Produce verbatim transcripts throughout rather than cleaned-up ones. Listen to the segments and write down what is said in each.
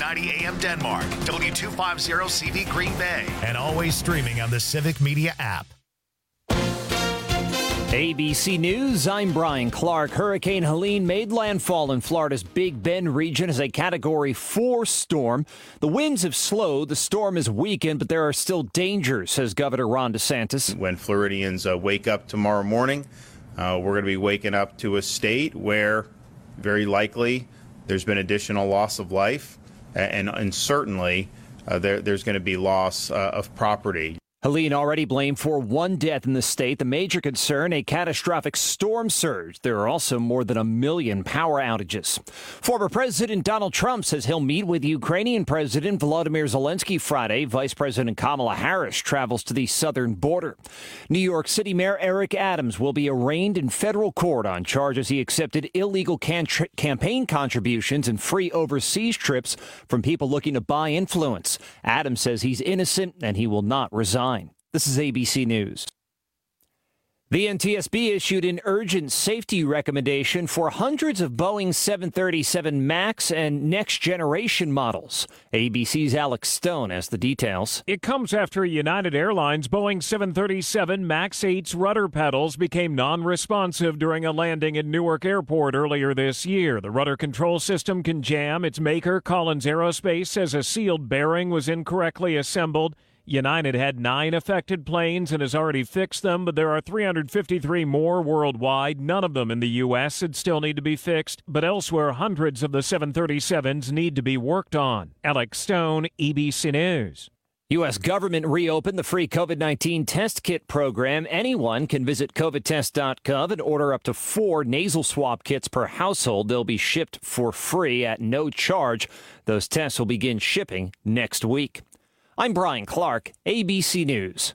ninety A M Denmark, W two fifty C V Green Bay, and always streaming on the Civic Media app. A B C News, I'm Brian Clark. Hurricane Helene made landfall in Florida's Big Bend region as a Category four storm. The winds have slowed, the storm is weakened, but there are still dangers, says Governor Ron DeSantis. When Floridians uh, wake up tomorrow morning, uh, we're going to be waking up to a state where very likely there's been additional loss of life, and, and certainly uh, there, there's going to be loss uh, of property. Helene already blamed for one death in the state. The major concern, a catastrophic storm surge. There are also more than a million power outages. Former President Donald Trump says he'll meet with Ukrainian President Volodymyr Zelensky Friday. Vice President Kamala Harris travels to the southern border. New York City Mayor Eric Adams will be arraigned in federal court on charges he accepted illegal can- campaign contributions and free overseas trips from people looking to buy influence. Adams says he's innocent and he will not resign. This is A B C News. The N T S B issued an urgent safety recommendation for hundreds of Boeing seven thirty-seven MAX and next-generation models. A B C's Alex Stone has the details. It comes after United Airlines Boeing seven thirty-seven MAX eight's rudder pedals became non-responsive during a landing at Newark Airport earlier this year. The rudder control system can jam. Its maker, Collins Aerospace, says a sealed bearing was incorrectly assembled. United had nine affected planes and has already fixed them, but there are three hundred fifty-three more worldwide, none of them in the U S that still need to be fixed. But elsewhere, hundreds of the seven thirty-sevens need to be worked on. Alex Stone, A B C News. U S government reopened the free COVID nineteen test kit program. Anyone can visit covid test dot gov and order up to four nasal swab kits per household. They'll be shipped for free at no charge. Those tests will begin shipping next week. I'm Brian Clark, A B C News.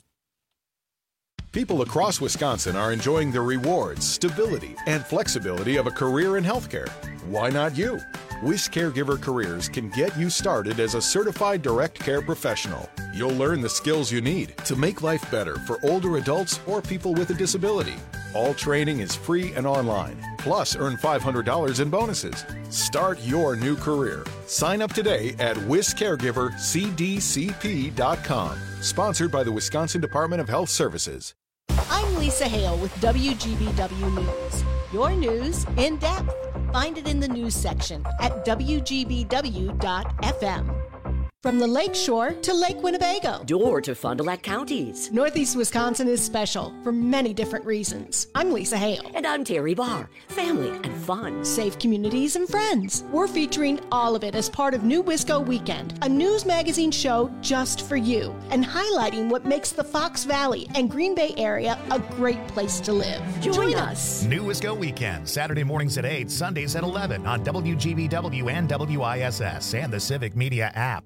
People across Wisconsin are enjoying the rewards, stability, and flexibility of a career in healthcare. Why not you? Wish Caregiver Careers can get you started as a certified direct care professional. You'll learn the skills you need to make life better for older adults or people with a disability. All training is free and online. Plus, earn five hundred dollars in bonuses. Start your new career. Sign up today at wish caregiver c d c p dot com. Sponsored by the Wisconsin Department of Health Services. I'm Lisa Hale with W G B W News. Your news in depth. Find it in the news section at w g b w dot f m. From the Lake Shore to Lake Winnebago. Door to Fond du Lac counties. Northeast Wisconsin is special for many different reasons. I'm Lisa Hale. And I'm Terry Barr. Family and fun. Safe communities and friends. We're featuring all of it as part of New Wisco Weekend, a news magazine show just for you, and highlighting what makes the Fox Valley and Green Bay area a great place to live. Join, Join us. us. New Wisco Weekend, Saturday mornings at eight, Sundays at eleven on W G B W and W I S S and the Civic Media app.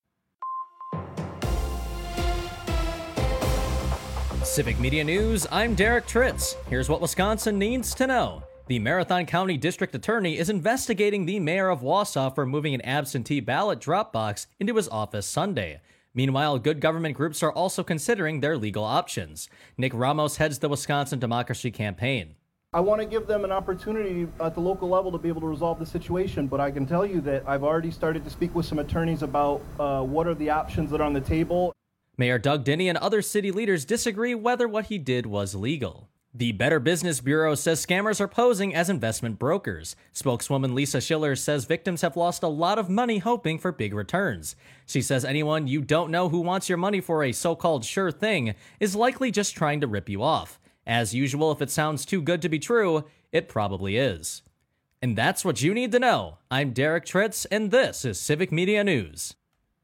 Civic Media News, I'm Derek Tritz. Here's what Wisconsin needs to know. The Marathon County District Attorney is investigating the mayor of Wausau for moving an absentee ballot drop box into his office Sunday. Meanwhile, good government groups are also considering their legal options. Nick Ramos heads the Wisconsin Democracy Campaign. I want to give them an opportunity at the local level to be able to resolve the situation, but I can tell you that I've already started to speak with some attorneys about uh, what are the options that are on the table. Mayor Doug Dinney and other city leaders disagree whether what he did was legal. The Better Business Bureau says scammers are posing as investment brokers. Spokeswoman Lisa Schiller says victims have lost a lot of money hoping for big returns. She says anyone you don't know who wants your money for a so-called sure thing is likely just trying to rip you off. As usual, if it sounds too good to be true, it probably is. And that's what you need to know. I'm Derek Tritz, and this is Civic Media News.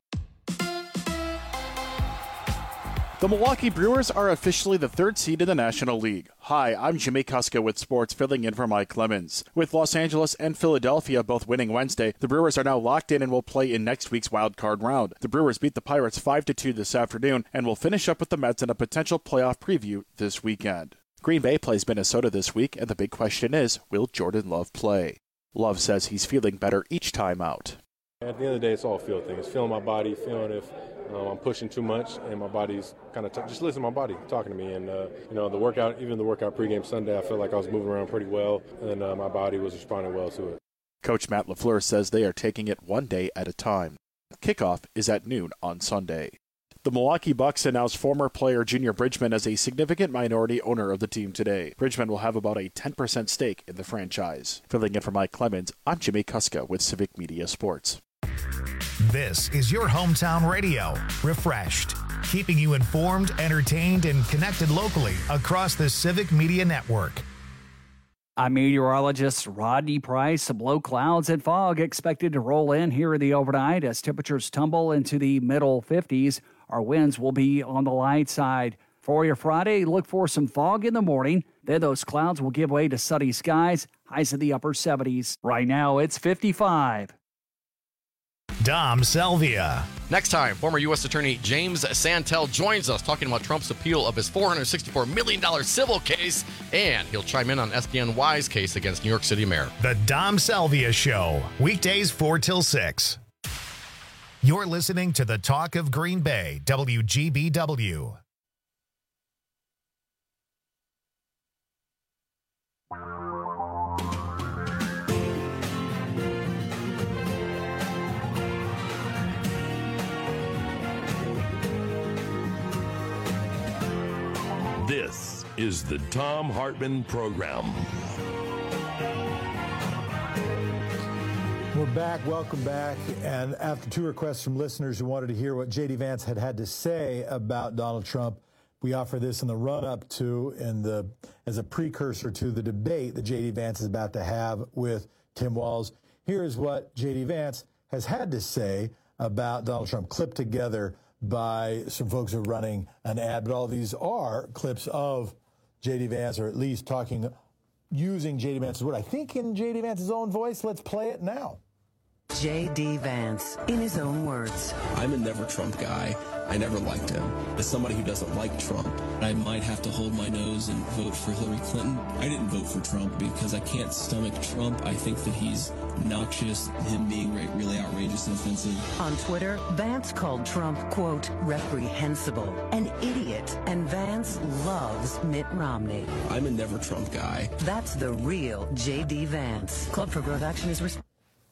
The Milwaukee Brewers are officially the third seed in the National League. Hi, I'm Jimmy Kuska with sports, filling in for Mike Clemens. With Los Angeles and Philadelphia both winning Wednesday, the Brewers are now locked in and will play in next week's wild card round. The Brewers beat the Pirates five to two this afternoon and will finish up with the Mets in a potential playoff preview this weekend. Green Bay plays Minnesota this week, and the big question is, will Jordan Love play? Love says he's feeling better each time out. At the end of the day, it's all a feel thing. It's feeling my body, feeling if um, I'm pushing too much, and my body's kind of t- just listen to my body talking to me. And uh, you know, the workout, even the workout pregame Sunday, I felt like I was moving around pretty well, and uh, my body was responding well to it. Coach Matt LaFleur says they are taking it one day at a time. Kickoff is at noon on Sunday. The Milwaukee Bucks announced former player Junior Bridgman as a significant minority owner of the team today. Bridgman will have about a ten percent stake in the franchise. Filling in for Mike Clemens, I'm Jimmy Kuska with Civic Media Sports. This is your hometown radio, refreshed, keeping you informed, entertained, and connected locally across the Civic Media Network. I'm meteorologist Rodney Price. Low clouds and fog expected to roll in here in the overnight as temperatures tumble into the middle fifties. Our winds will be on the light side. For your Friday, look for some fog in the morning. Then those clouds will give way to sunny skies, highs in the upper seventies. Right now, it's fifty-five. Dom Selvia. Next time, former U S Attorney James Santel joins us talking about Trump's appeal of his four hundred sixty-four million dollars civil case, and he'll chime in on S D N Y's case against New York City Mayor. The Dom Selvia Show, weekdays four till six. You're listening to the Talk of Green Bay, W G B W. This is the Thom Hartmann Program. We're back. Welcome back. And after two requests from listeners who wanted to hear what J D. Vance had had to say about Donald Trump, we offer this in the run-up to and the as a precursor to the debate that J D. Vance is about to have with Tim Walz. Here is what J D. Vance has had to say about Donald Trump, clipped together by some folks who are running an ad. But all these are clips of J D. Vance, or at least talking, using J D. Vance's word. I think in J D. Vance's own voice. Let's play it now. J D. Vance, in his own words. I'm a never Trump guy. I never liked him. As somebody who doesn't like Trump, I might have to hold my nose and vote for Hillary Clinton. I didn't vote for Trump because I can't stomach Trump. I think that he's noxious, him being really outrageous and offensive. On Twitter, Vance called Trump, quote, reprehensible, an idiot, and Vance loves Mitt Romney. I'm a never Trump guy. That's the real J D. Vance. Club for Growth Action is responsible.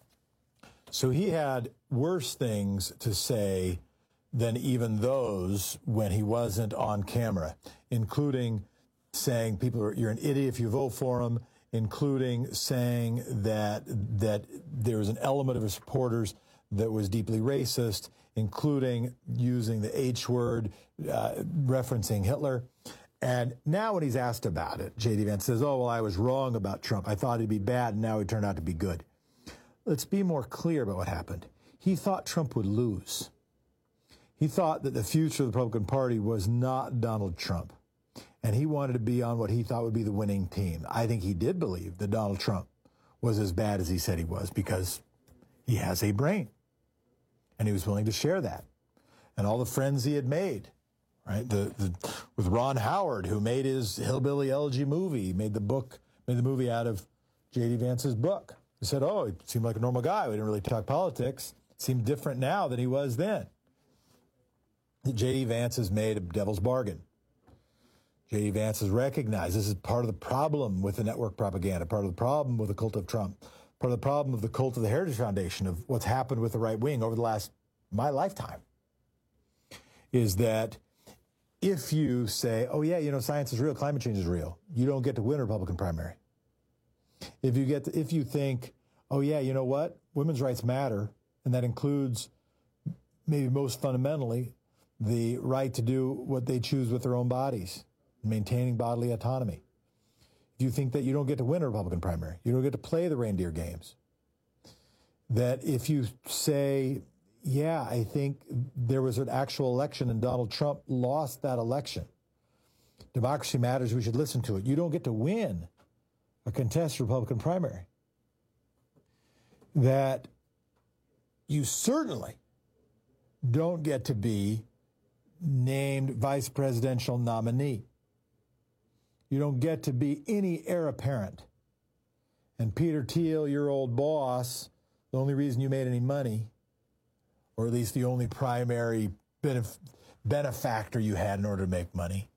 So he had worse things to say than even those when he wasn't on camera, including saying people are, you're an idiot if you vote for him, including saying that that there was an element of his supporters that was deeply racist, including using the H word, uh, referencing Hitler. And now when he's asked about it, J D. Vance says, oh, well, I was wrong about Trump. I thought he'd be bad, and now he turned out to be good. Let's be more clear about what happened. He thought Trump would lose. He thought that the future of the Republican Party was not Donald Trump. And he wanted to be on what he thought would be the winning team. I think he did believe that Donald Trump was as bad as he said he was because he has a brain. And he was willing to share that. And all the friends he had made, right? The, the with Ron Howard, who made his Hillbilly Elegy movie, made the book, made the movie out of J D. Vance's book. He said, oh, he seemed like a normal guy. We didn't really talk politics. Seemed different now than he was then. J D. Vance has made a devil's bargain. J D. Vance has recognized this is part of the problem with the network propaganda, part of the problem with the cult of Trump, part of the problem of the cult of the Heritage Foundation, of what's happened with the right wing over the last, my lifetime, is that if you say, oh, yeah, you know, science is real, climate change is real, you don't get to win a Republican primary. If you get, to, if you think, oh, yeah, you know what, women's rights matter, and that includes maybe most fundamentally the right to do what they choose with their own bodies, maintaining bodily autonomy. If you think that you don't get to win a Republican primary, you don't get to play the reindeer games, that if you say, yeah, I think there was an actual election and Donald Trump lost that election, democracy matters, we should listen to it, you don't get to win a contested Republican primary, that you certainly don't get to be named vice presidential nominee. You don't get to be any heir apparent. And Peter Thiel, your old boss, the only reason you made any money, or at least the only primary benef- benefactor you had in order to make money,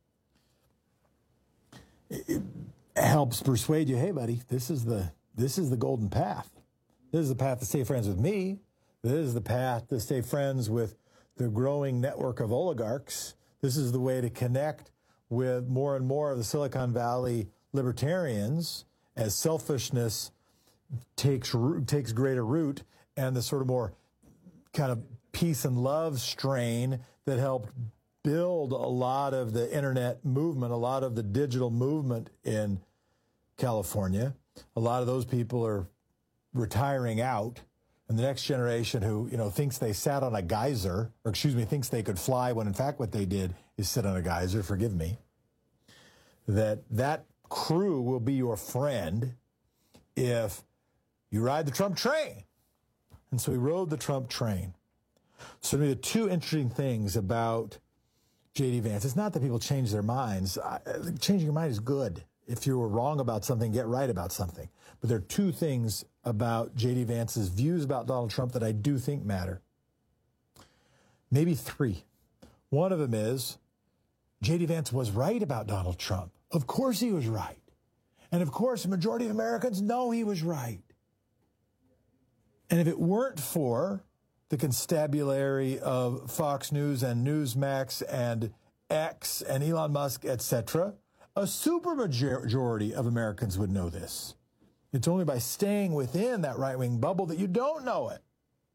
it helps persuade you, hey, buddy, this is the this is the golden path. This is the path to stay friends with me. This is the path to stay friends with the growing network of oligarchs. This is the way to connect with more and more of the Silicon Valley libertarians as selfishness takes takes greater root, and the sort of more kind of peace and love strain that helped build a lot of the internet movement, a lot of the digital movement in California. A lot of those people are retiring out, and the next generation who, you know, thinks they sat on a geyser, or excuse me, thinks they could fly when in fact what they did is sit on a geyser, forgive me, that that crew will be your friend if you ride the Trump train. And so he rode the Trump train. So the two interesting things about J D. Vance, it's not that people change their minds. Changing your mind is good. If you were wrong about something, get right about something. But there are two things about J D. Vance's views about Donald Trump that I do think matter. Maybe three. One of them is J D. Vance was right about Donald Trump. Of course he was right. And of course, the majority of Americans know he was right. And if it weren't for the constabulary of Fox News and Newsmax and X and Elon Musk, et cetera, a supermajority of Americans would know this. It's only by staying within that right-wing bubble that you don't know it.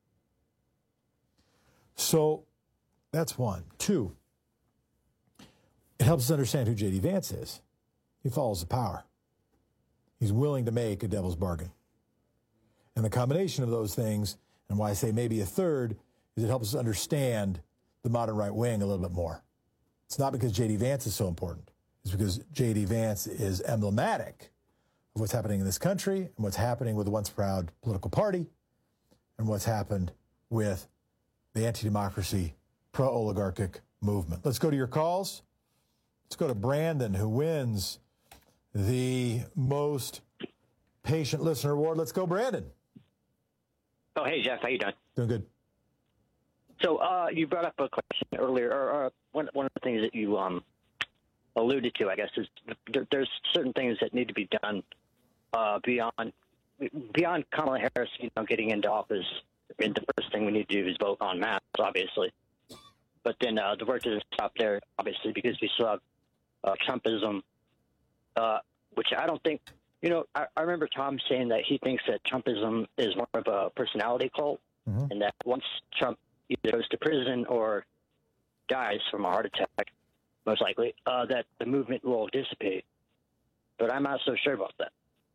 So that's one. Two, it helps us understand who J D. Vance is. He follows the power. He's willing to make a devil's bargain. And the combination of those things, and why I say maybe a third, is it helps us understand the modern right wing a little bit more. It's not because J D. Vance is so important. It's because J D. Vance is emblematic of what's happening in this country and what's happening with the once proud political party and what's happened with the anti-democracy, pro-oligarchic movement. Let's go to your calls. Let's go to Brandon, who wins the most patient listener award. Let's go, Brandon. Oh, hey, Jeff. How you doing? Doing good. So uh, you brought up a question earlier, or, or one, one of the things that you um, alluded to, I guess, is there, there's certain things that need to be done uh, beyond beyond Kamala Harris, you know, getting into office. I mean, the first thing we need to do is vote on masks, obviously. But then uh, the work doesn't stop there, obviously, because we still have uh, Trumpism, uh, which I don't think, you know, I, I remember Tom saying that he thinks that Trumpism is more of a personality cult, mm-hmm. and that once Trump either goes to prison or dies from a heart attack, most likely, uh, that the movement will dissipate. But I'm not so sure about that.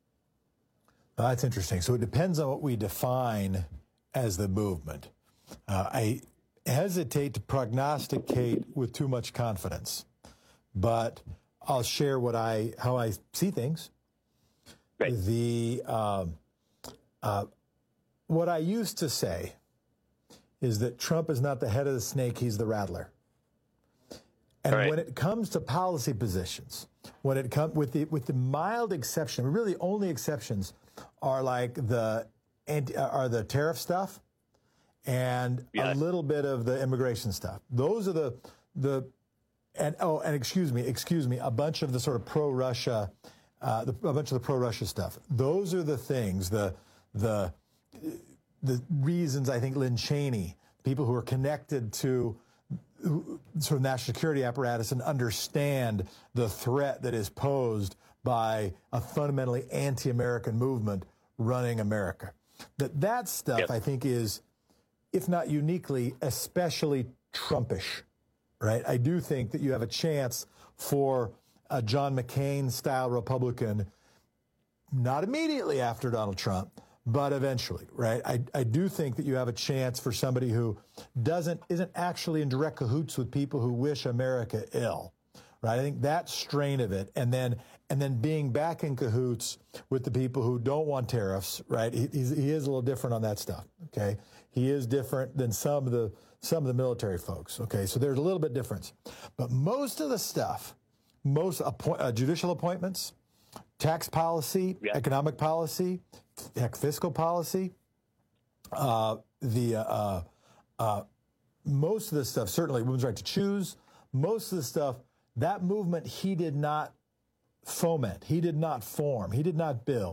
Uh, that's interesting. So it depends on what we define as the movement. Uh, I hesitate to prognosticate with too much confidence, but I'll share what I how I see things. Right. The um, uh, what I used to say is that Trump is not the head of the snake; he's the rattler. And right. when it comes to policy positions, when it comes with the with the mild exception, really only exceptions are like the anti, are the tariff stuff and yeah. a little bit of the immigration stuff. Those are the the and oh and excuse me, excuse me, a bunch of the sort of pro-Russia, uh, the, a bunch of the pro-Russia stuff. Those are the things, the the the reasons I think Lynn Cheney, people who are connected to sort of national security apparatus and understand the threat that is posed by a fundamentally anti-American movement running America. That that stuff, yep. I think, is, if not uniquely, especially Trumpish, right? I do think that you have a chance for a John McCain-style Republican, not immediately after Donald Trump, but eventually, right? I, I do think that you have a chance for somebody who doesn't isn't actually in direct cahoots with people who wish America ill, right? I think that strain of it, and then and then being back in cahoots with the people who don't want tariffs, right? He, he's, he is a little different on that stuff, okay? He is different than some of the some of the military folks, okay? So there's a little bit difference, but most of the stuff, most appoint, uh, judicial appointments, tax policy, yeah. economic policy, heck, fiscal policy, uh, the uh, uh, most of the stuff, certainly women's right to choose, most of the stuff, that movement he did not foment, he did not form, he did not build.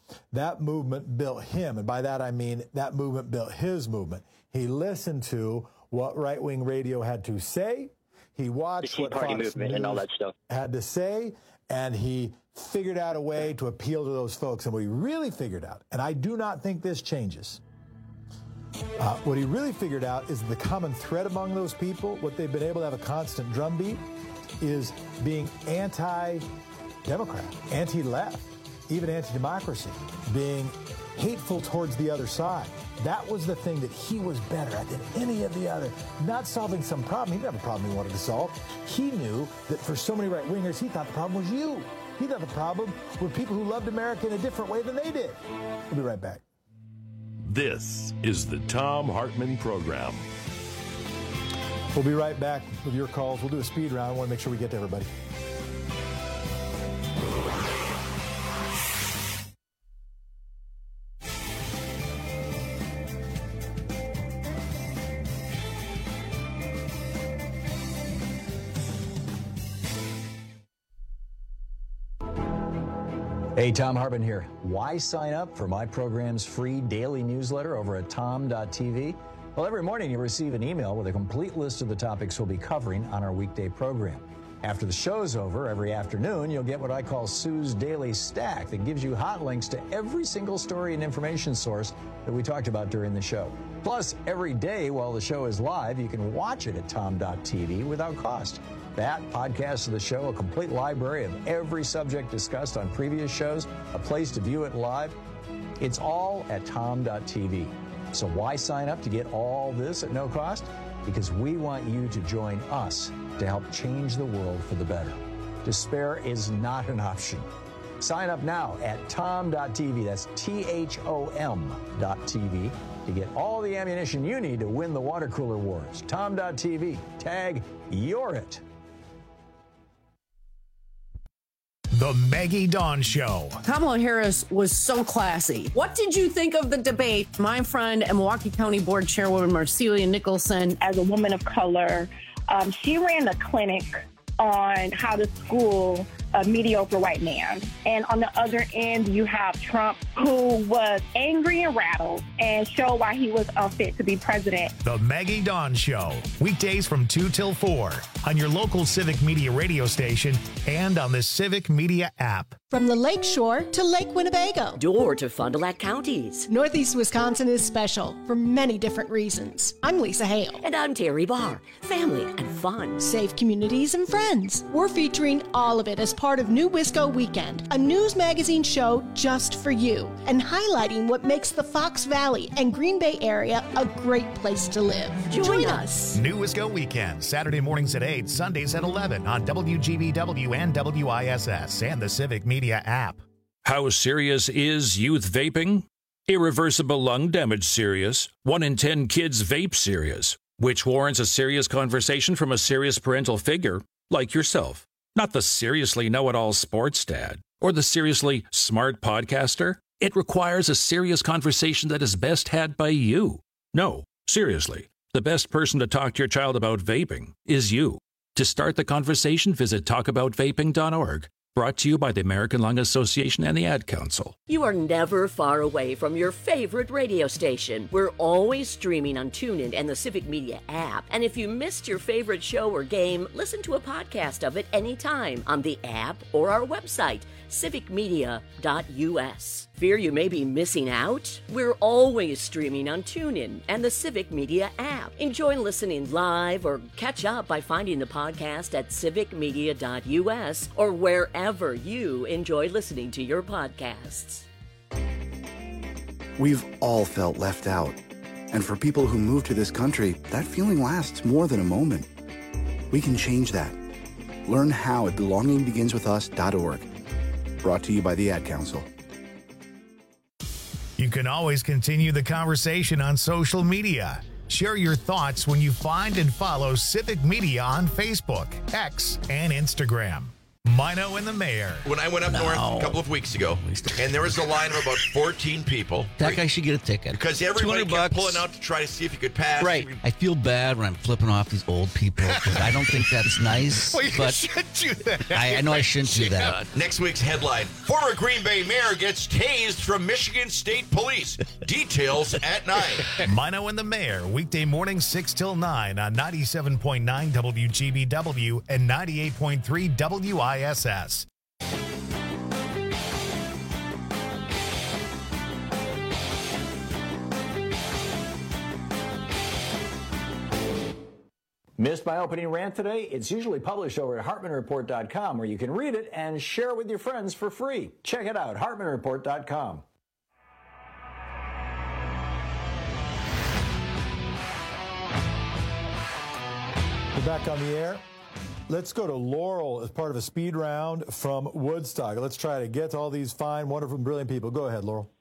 That movement built him, and by that I mean that movement built his movement. He listened to what right-wing radio had to say. He watched what Fox News and all that stuff. had to say, and he figured out a way to appeal to those folks. And what he really figured out, and I do not think this changes, uh, what he really figured out is the common thread among those people, what they've been able to have a constant drumbeat, is being anti-Democrat, anti-left, even anti-democracy, being hateful towards the other side. That was the thing that he was better at than any of the other. Not solving some problem. He didn't have a problem he wanted to solve. He knew that for so many right-wingers, he thought the problem was you. He thought the problem were people who loved America in a different way than they did. We'll be right back. This is the Thom Hartmann Program. We'll be right back with your calls. We'll do a speed round. I want to make sure we get to everybody. Hey, Thom Hartmann here. Why sign up for my program's free daily newsletter over at tom dot t v? Well, every morning you'll receive an email with a complete list of the topics we'll be covering on our weekday program. After the show's over, every afternoon, you'll get what I call Sue's Daily Stack that gives you hot links to every single story and information source that we talked about during the show. Plus, every day while the show is live, you can watch it at tom dot t v without cost. That, podcasts of the show, a complete library of every subject discussed on previous shows, a place to view it live. It's all at tom dot t v. So why sign up to get all this at no cost? Because we want you to join us to help change the world for the better. Despair is not an option. Sign up now at tom dot t v. That's T H O M dot T V to get all the ammunition you need to win the water cooler wars. tom dot t v. Tag You're It. The Maggie Dawn Show. Kamala Harris was so classy. What did you think of the debate? My friend and Milwaukee County Board Chairwoman Marcelia Nicholson, as a woman of color, um, she ran a clinic on how to school a mediocre white man. And on the other end, you have Trump, who was angry and rattled and showed why he was unfit to be president. The Maggie Dawn Show. Weekdays from two till four on your local Civic Media radio station and on the Civic Media app. From the Lake Shore to Lake Winnebago. Door to Fond du Lac counties. Northeast Wisconsin is special for many different reasons. I'm Lisa Hale. And I'm Terry Barr. Family and fun. Safe communities and friends. We're featuring all of it as part of New Wisco Weekend, a news magazine show just for you, and highlighting what makes the Fox Valley and Green Bay area a great place to live. Join, Join us. us. New Wisco Weekend, Saturday mornings at eight, Sundays at eleven on W G B W and W I S S and the Civic Media app. How serious is youth vaping? Irreversible lung damage serious. One in ten kids vape serious, which warrants a serious conversation from a serious parental figure like yourself. Not the seriously know-it-all sports dad or the seriously smart podcaster. It requires a serious conversation that is best had by you. No, seriously, the best person to talk to your child about vaping is you. To start the conversation, visit talk about vaping dot org. Brought to you by the American Lung Association and the Ad Council. You are never far away from your favorite radio station. We're always streaming on TuneIn and the Civic Media app. And if you missed your favorite show or game, listen to a podcast of it anytime on the app or our website, civic media dot u s. Fear you may be missing out? We're always streaming on TuneIn and the Civic Media app. Enjoy listening live or catch up by finding the podcast at civic media dot u s or wherever you enjoy listening to your podcasts. We've all felt left out. And for people who move to this country, that feeling lasts more than a moment. We can change that. Learn how at belonging begins with us dot org. Brought to you by the Ad Council. You can always continue the conversation on social media. Share your thoughts when you find and follow Civic Media on Facebook, X, and Instagram. Mino and the Mayor. When I went up No. north a couple of weeks ago, and there was a line of about fourteen people. That guy should get a ticket. Because everybody kept bucks. pulling out to try to see if you could pass. Right. I feel bad when I'm flipping off these old people because I don't think that's nice. Well, you but should do that. I, I know I shouldn't do that. Yeah. Next week's headline, former Green Bay mayor gets tased from Michigan State Police. Details at nine. Mino and the Mayor, weekday morning six till nine on ninety-seven point nine W G B W and ninety-eight point three W I S S. Missed my opening rant today? It's usually published over at Hartman Report dot com, where you can read it and share it with your friends for free. Check it out, Hartman Report dot com. We're back on the air. Let's go to Laurel as part of a speed round from Woodstock. Let's try to get to all these fine, wonderful, brilliant people. Go ahead, Laurel.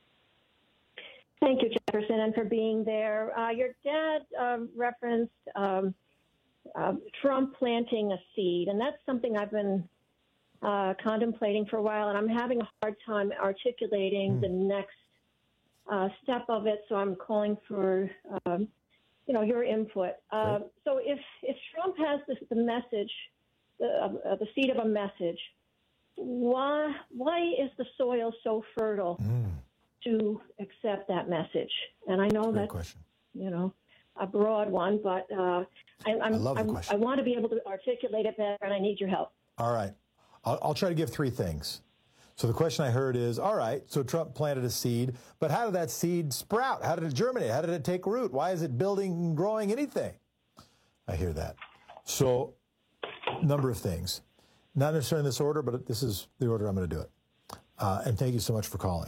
Thank you, Jefferson, and for being there. Uh, your dad um, referenced um, uh, Trump planting a seed, and that's something I've been uh, contemplating for a while, and I'm having a hard time articulating mm. the next uh, step of it, so I'm calling for, um, you know, your input. Uh, so if, if Trump has this, the message, the, uh, the seed of a message, why, why is the soil so fertile mm. to accept that message? And I know Great that's, question. you know, a broad one, but uh, I, I'm, I love the I'm, question. I want to be able to articulate it better, and I need your help. All right. I'll, I'll try to give three things. So the question I heard is, all right, so Trump planted a seed, but how did that seed sprout? How did it germinate? How did it take root? Why is it building and growing anything? I hear that. So, number of things. Not necessarily in this order, but this is the order I'm going to do it. Uh, and thank you so much for calling.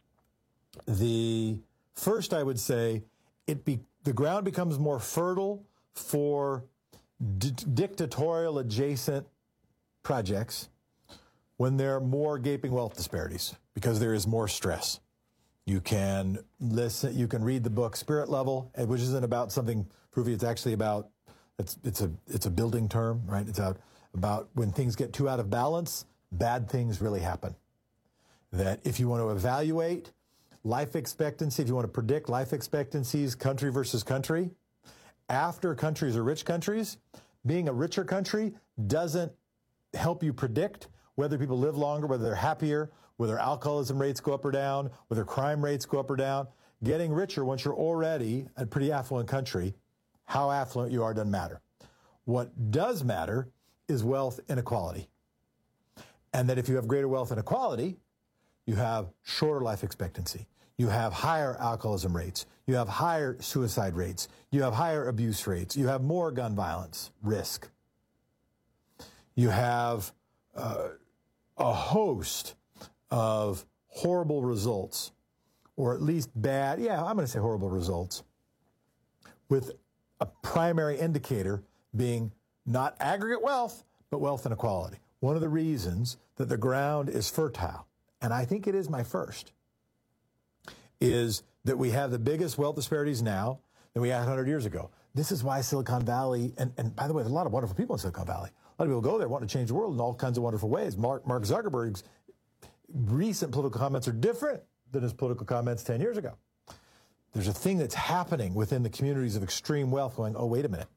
The first, I would say, it be, the ground becomes more fertile for di- dictatorial adjacent projects when there are more gaping wealth disparities, because there is more stress. You can listen, you can read the book Spirit Level, which isn't about something proofy. It's actually about, it's, it's a, it's a building term, right? It's out about when things get too out of balance, bad things really happen. That if you want to evaluate life expectancy, if you want to predict life expectancies, country versus country, after countries are rich countries, being a richer country doesn't help you predict whether people live longer, whether they're happier, whether alcoholism rates go up or down, whether crime rates go up or down. Getting richer once you're already a pretty affluent country, how affluent you are doesn't matter. What does matter is wealth inequality. And that if you have greater wealth inequality, you have shorter life expectancy. You have higher alcoholism rates. You have higher suicide rates. You have higher abuse rates. You have more gun violence risk. You have uh, a host of horrible results, or at least bad, yeah, I'm going to say horrible results, with a primary indicator being not aggregate wealth, but wealth inequality. One of the reasons that the ground is fertile, and I think it is my first, is that we have the biggest wealth disparities now than we had one hundred years ago. This is why Silicon Valley, and, and by the way, there's a lot of wonderful people in Silicon Valley. A lot of people go there wanting to change the world in all kinds of wonderful ways. Mark, Mark Zuckerberg's recent political comments are different than his political comments ten years ago. There's a thing that's happening within the communities of extreme wealth going, oh, wait a minute.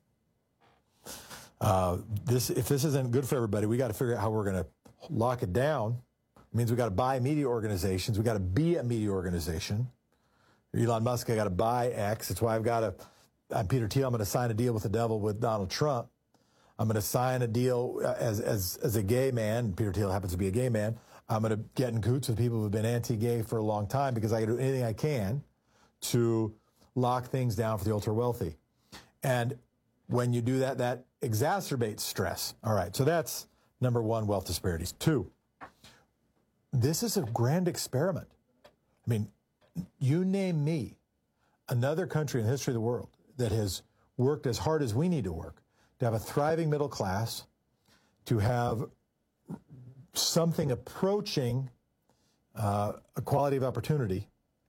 Uh, this, if this isn't good for everybody, we got to figure out how we're going to lock it down. It means we got to buy media organizations. We got to be a media organization. Elon Musk, I got to buy X. That's why I've got to, I'm Peter Thiel, I'm going to sign a deal with the devil with Donald Trump. I'm going to sign a deal as, as, as a gay man. Peter Thiel happens to be a gay man. I'm going to get in cahoots with people who have been anti-gay for a long time because I can do anything I can to lock things down for the ultra-wealthy. And when you do that, that exacerbates stress. All right, so that's number one, wealth disparities. Two, this is a grand experiment. I mean, you name me another country in the history of the world that has worked as hard as we need to work to have a thriving middle class, to have something approaching uh, equality of opportunity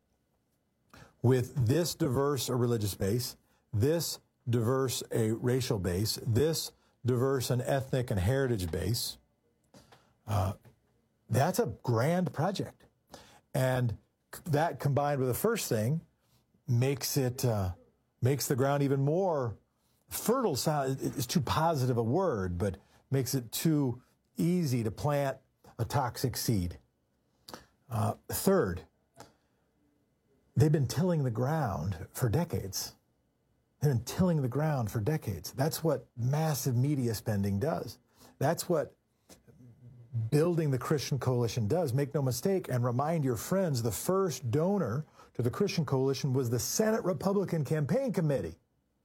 with this diverse a religious base, this diverse a racial base, this diverse an ethnic and heritage base, Uh, that's a grand project. And that combined with the first thing makes it uh, makes the ground even more fertile. Sound it's too positive a word, but makes it too easy to plant a toxic seed. Uh, third, they've been tilling the ground for decades. They've been tilling the ground for decades. That's what massive media spending does. That's what building the Christian Coalition does. Make no mistake, and remind your friends, the first donor to the Christian Coalition was the Senate Republican Campaign Committee.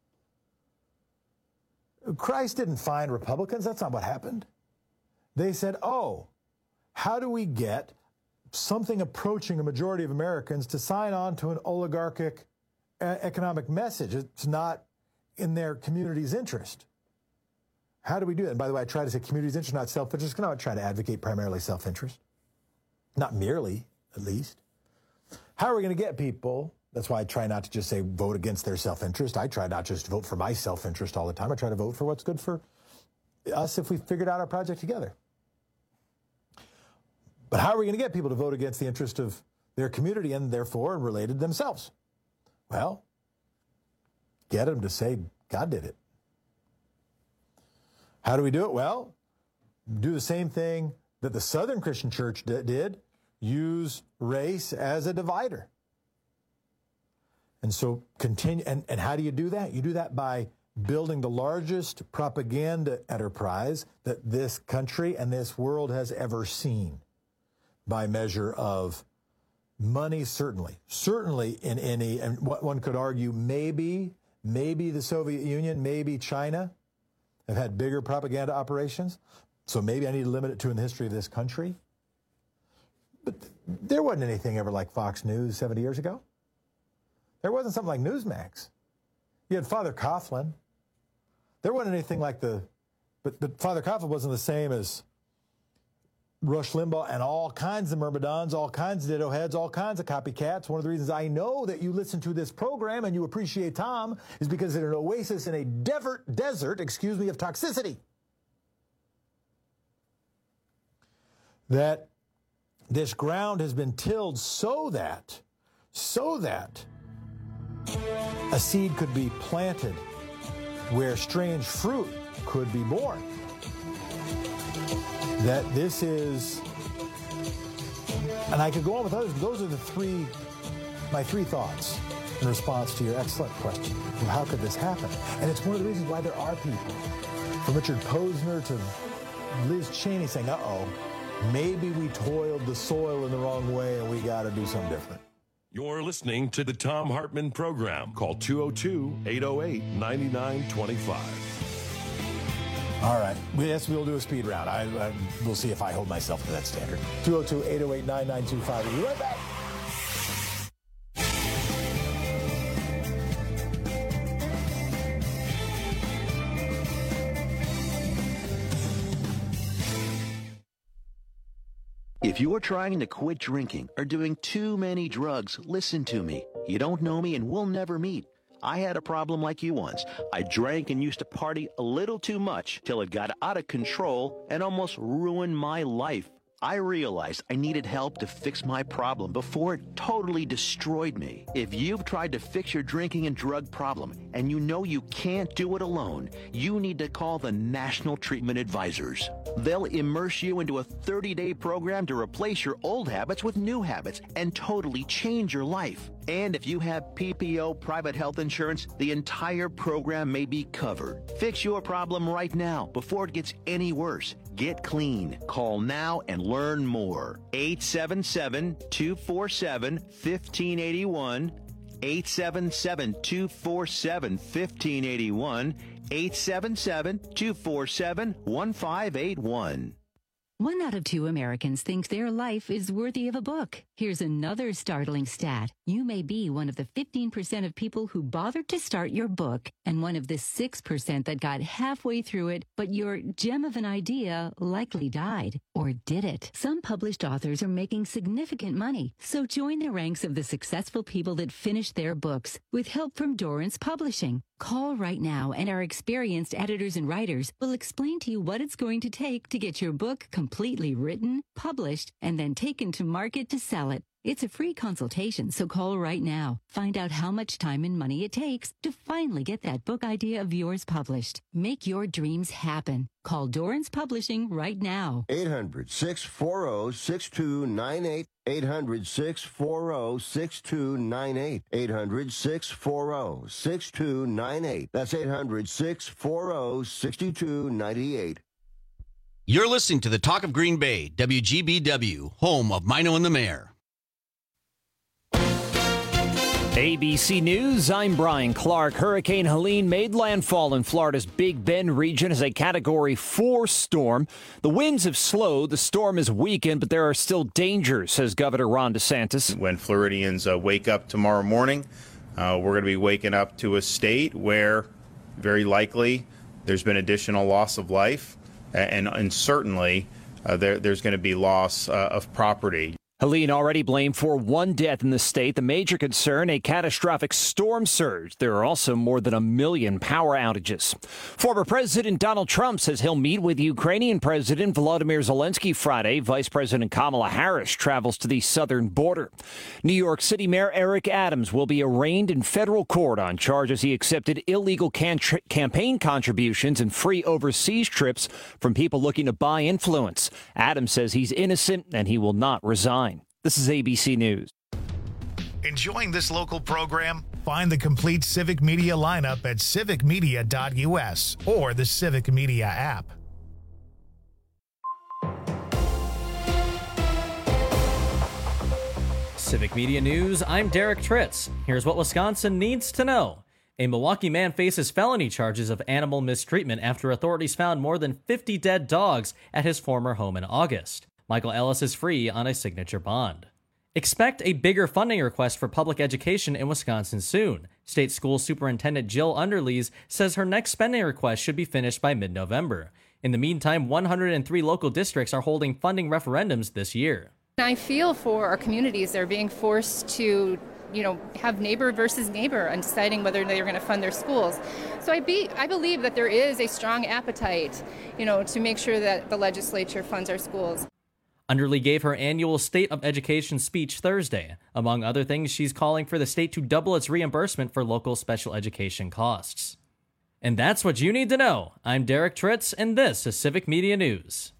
Christ didn't find Republicans. That's not what happened. They said, oh, how do we get something approaching a majority of Americans to sign on to an oligarchic uh, economic message? It's not in their community's interest. How do we do that? And by the way, I try to say community's interest, not self-interest, because I'm not trying to advocate primarily self-interest. Not merely, at least. How are we going to get people? That's why I try not to just say vote against their self-interest. I try not just to vote for my self-interest all the time. I try to vote for what's good for us if we figured out our project together. But how are we going to get people to vote against the interest of their community and therefore related themselves? Well, get them to say God did it. How do we do it? Well, do the same thing that the Southern Christian Church did, use race as a divider. And so continue, and, and how do you do that? You do that by building the largest propaganda enterprise that this country and this world has ever seen by measure of money, certainly. Certainly in any, and what one could argue, maybe, maybe the Soviet Union, maybe China have had bigger propaganda operations. So maybe I need to limit it to in the history of this country. But there wasn't anything ever like Fox News seventy years ago. There wasn't something like Newsmax. You had Father Coughlin. There wasn't anything like the, but, but Father Coughlin wasn't the same as Rush Limbaugh and all kinds of myrmidons, all kinds of ditto heads, all kinds of copycats. One of the reasons I know that you listen to this program and you appreciate Tom is because it's an oasis in a desert, desert, excuse me, of toxicity. That this ground has been tilled so that, so that a seed could be planted where strange fruit could be born. That this is, and I could go on with others, but those are the three, my three thoughts in response to your excellent question. Well, how could this happen? And it's one of the reasons why there are people, from Richard Posner to Liz Cheney, saying, uh-oh, maybe we toiled the soil in the wrong way and we got to do something different. You're listening to the Thom Hartmann Program. Call two oh two, eight oh eight, nine nine two five. All right. Yes, we'll do a speed round. I, I, we'll see if I hold myself to that standard. two oh two, eight oh eight, nine nine two five. We'll be right back. If you're trying to quit drinking or doing too many drugs, listen to me. You don't know me and we'll never meet. I had a problem like you once. I drank and used to party a little too much till it got out of control and almost ruined my life. I realized I needed help to fix my problem before it totally destroyed me. If you've tried to fix your drinking and drug problem and you know you can't do it alone, you need to call the National Treatment Advisors. They'll immerse you into a thirty-day program to replace your old habits with new habits and totally change your life. And if you have P P O private health insurance, the entire program may be covered. Fix your problem right now before it gets any worse. Get clean. Call now and learn more. eight seven seven, two four seven, one five eight one. eight seven seven, two four seven, one five eight one. eight seven seven, two four seven, one five eight one. One out of two Americans think their life is worthy of a book. Here's another startling stat. You may be one of the fifteen percent of people who bothered to start your book and one of the six percent that got halfway through it, but your gem of an idea likely died. Or did it? Some published authors are making significant money, so join the ranks of the successful people that finished their books with help from Dorrance Publishing. Call right now and our experienced editors and writers will explain to you what it's going to take to get your book completely written, published, and then taken to market to sell it. It's a free consultation, so call right now. Find out how much time and money it takes to finally get that book idea of yours published. Make your dreams happen. Call Dorrance Publishing right now. eight hundred, six four zero, six two nine eight. eight hundred, six four zero, six two nine eight. eight hundred, six four zero, six two nine eight. That's eight hundred, six four zero, six two nine eight. You're listening to the Talk of Green Bay, W G B W, home of Mino and the Mayor. A B C News, I'm Brian Clark. Hurricane Helene made landfall in Florida's Big Bend region as a Category four storm. The winds have slowed, the storm is weakened, but there are still dangers, says Governor Ron DeSantis. When Floridians uh, wake up tomorrow morning, uh, we're going to be waking up to a state where very likely there's been additional loss of life, and, and certainly uh, there, there's going to be loss uh, of property. Helene already blamed for one death in the state. The major concern, a catastrophic storm surge. There are also more than a million power outages. Former President Donald Trump says he'll meet with Ukrainian President Volodymyr Zelensky Friday. Vice President Kamala Harris travels to the southern border. New York City Mayor Eric Adams will be arraigned in federal court on charges he accepted illegal can- campaign contributions and free overseas trips from people looking to buy influence. Adams says he's innocent and he will not resign. This is A B C News. Enjoying this local program? Find the complete Civic Media lineup at civic media dot U S or the Civic Media app. Civic Media News, I'm Derek Tritz. Here's what Wisconsin needs to know. A Milwaukee man faces felony charges of animal mistreatment after authorities found more than fifty dead dogs at his former home in August. Michael Ellis is free on a signature bond. Expect a bigger funding request for public education in Wisconsin soon. State School Superintendent Jill Underlees says her next spending request should be finished by mid-November. In the meantime, one hundred three local districts are holding funding referendums this year. I feel for our communities. They're being forced to, you know, have neighbor versus neighbor on deciding whether they're going to fund their schools. So I, be, I believe that there is a strong appetite, you know, to make sure that the legislature funds our schools. Underlee gave her annual State of Education speech Thursday. Among other things, she's calling for the state to double its reimbursement for local special education costs. And that's what you need to know. I'm Derek Tritz, and this is Civic Media News.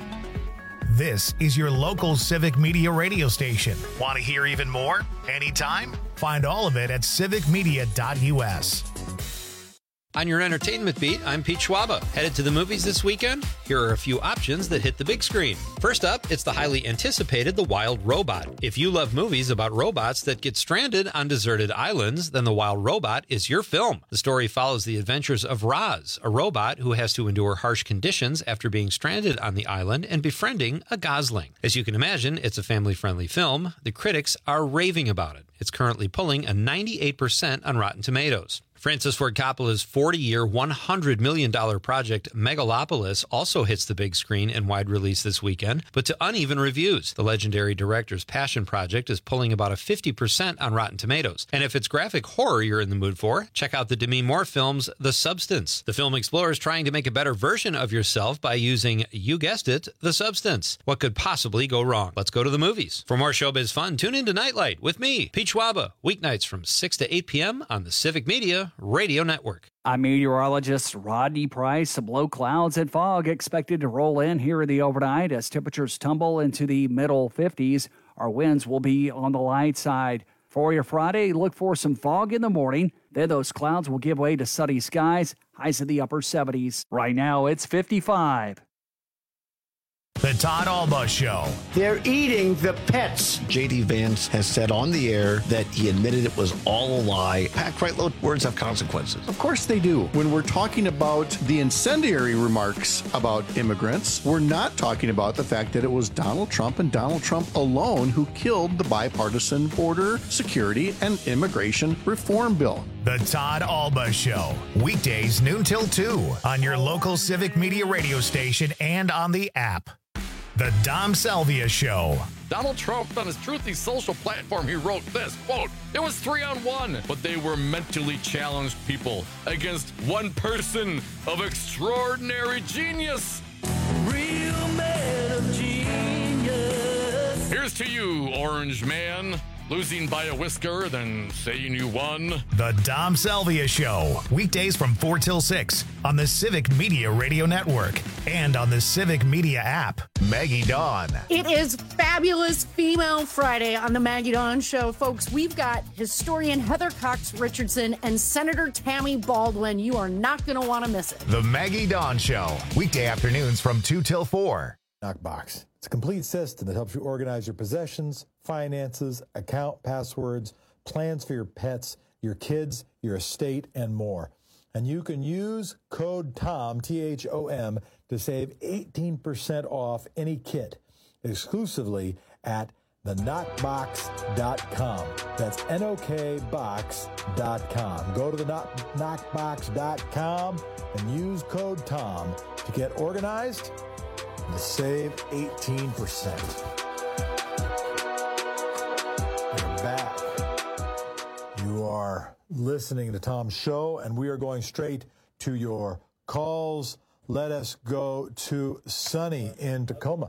This is your local Civic Media radio station. Want to hear even more? Anytime? Find all of it at civic media dot U S. On your entertainment beat, I'm Pete Schwaba. Headed to the movies this weekend? Here are a few options that hit the big screen. First up, it's the highly anticipated The Wild Robot. If you love movies about robots that get stranded on deserted islands, then The Wild Robot is your film. The story follows the adventures of Roz, a robot who has to endure harsh conditions after being stranded on the island and befriending a gosling. As you can imagine, it's a family-friendly film. The critics are raving about it. It's currently pulling a ninety-eight percent on Rotten Tomatoes. Francis Ford Coppola's forty-year, one hundred million dollars project Megalopolis also hits the big screen in wide release this weekend, but to uneven reviews. The legendary director's passion project is pulling about a fifty percent on Rotten Tomatoes. And if it's graphic horror you're in the mood for, check out the Demi Moore film's The Substance. The film explores trying to make a better version of yourself by using, you guessed it, the substance. What could possibly go wrong? Let's go to the movies. For more showbiz fun, tune in to Nightlight with me, Pete Schwaba, weeknights from six to eight p.m. on the Civic Media Radio Network. I'm meteorologist Rodney Price. Low clouds and fog expected to roll in here in the overnight as temperatures tumble into the middle fifties. Our winds will be on the light side. For your Friday, look for some fog in the morning. Then those clouds will give way to sunny skies, highs in the upper seventies. Right now, it's fifty-five. The The Todd Alba Show. They're eating the pets. J D. Vance has said on the air that he admitted it was all a lie. Pat Kreitlow, words have consequences. Of course they do. When we're talking about the incendiary remarks about immigrants, we're not talking about the fact that it was Donald Trump and Donald Trump alone who killed the bipartisan border security and immigration reform bill. The Todd Alba Show. Weekdays noon till two on your local Civic Media radio station and on the app. The Dom Salvia Show. Donald Trump, on his Truthy social platform, he wrote this, quote, "It was three on one, but they were mentally challenged people against one person of extraordinary genius." Real man of genius. Here's to you, Orange Man. Losing by a whisker, then saying you won. The Dom Salvia Show. Weekdays from four till six on the Civic Media Radio Network and on the Civic Media app. Maggie Dawn. It is Fabulous Female Friday on the Maggie Dawn Show. Folks, we've got historian Heather Cox Richardson and Senator Tammy Baldwin. You are not going to want to miss it. The Maggie Dawn Show. Weekday afternoons from two till four. Knockbox. It's a complete system that helps you organize your possessions, finances, account passwords, plans for your pets, your kids, your estate, and more. And you can use code TOM, T H O M, to save eighteen percent off any kit exclusively at the knockbox dot com. That's N O K box dot com. Go to the knockbox dot com and use code TOM to get organized and to save eighteen percent. We're back. You are listening to Tom's show, and we are going straight to your calls. Let us go to Sonny in Tacoma.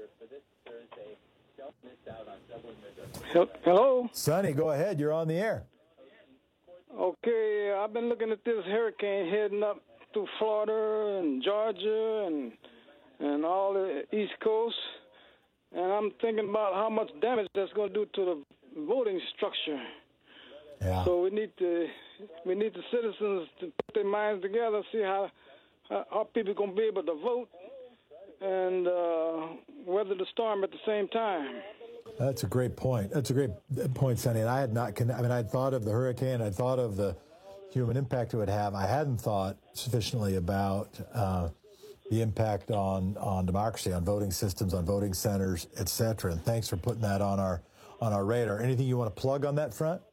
Hello? Sonny, go ahead. You're on the air. Okay, I've been looking at this hurricane heading up through Florida and Georgia and and all the East Coast, and I'm thinking about how much damage that's going to do to the voting structure. Yeah. So we need to we need the citizens to put their minds together, see how how, how people going to be able to vote and uh, weather the storm at the same time. That's a great point. That's a great point, Sonny. And I had not, I mean, I'd thought of the hurricane, I'd thought of the human impact it would have. I hadn't thought sufficiently about uh, the impact on, on democracy, on voting systems, on voting centers, et cetera. And thanks for putting that on our on our radar. Anything you want to plug on that front?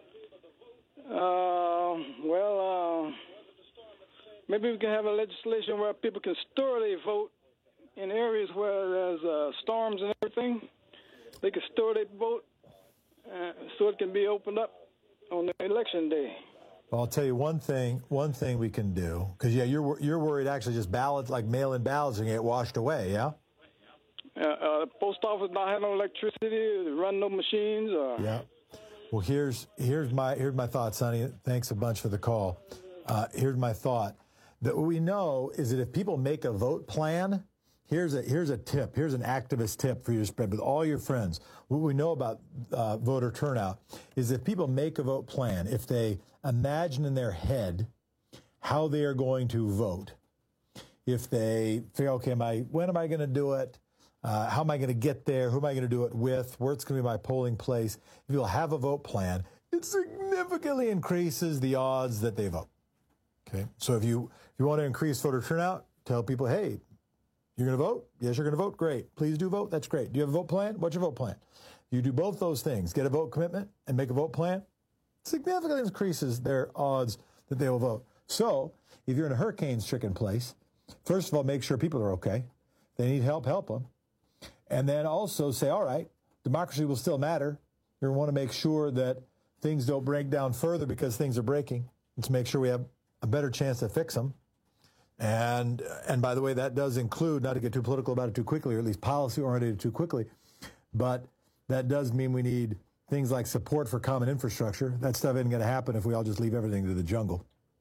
Uh, well, uh, maybe we can have a legislation where people can store their vote in areas where there's uh, storms and everything. They can store their vote uh, so it can be opened up on the election day. Well, I'll tell you one thing. One thing we can do, because yeah, you're you're worried actually just ballots, like mail-in ballots, are going to get washed away. Yeah. Uh, uh, post office not having electricity, run no machines. Or... Yeah. Well, here's here's my here's my thought, Sonny. Thanks a bunch for the call. Uh, here's my thought. That what we know is that if people make a vote plan, here's a here's a tip. Here's an activist tip for you to spread with all your friends. What we know about uh, voter turnout is if people make a vote plan, if they imagine in their head how they are going to vote, if they figure, okay, am I, when am I going to do it? Uh, how am I going to get there? Who am I going to do it with? Where's going to be my polling place? If you'll have a vote plan, it significantly increases the odds that they vote. Okay, so if you if you want to increase voter turnout, tell people, hey, you're going to vote? Yes, you're going to vote? Great. Please do vote. That's great. Do you have a vote plan? What's your vote plan? You do both those things, get a vote commitment and make a vote plan, significantly increases their odds that they will vote. So if you're in a hurricane-stricken place, first of all, make sure people are okay. If they need help, help them. And then also say, all right, democracy will still matter. You want to make sure that things don't break down further because things are breaking. Let's make sure we have a better chance to fix them. And and by the way, that does include, not to get too political about it too quickly, or at least policy-oriented too quickly, but that does mean we need things like support for common infrastructure. That stuff isn't going to happen if we all just leave everything to the jungle.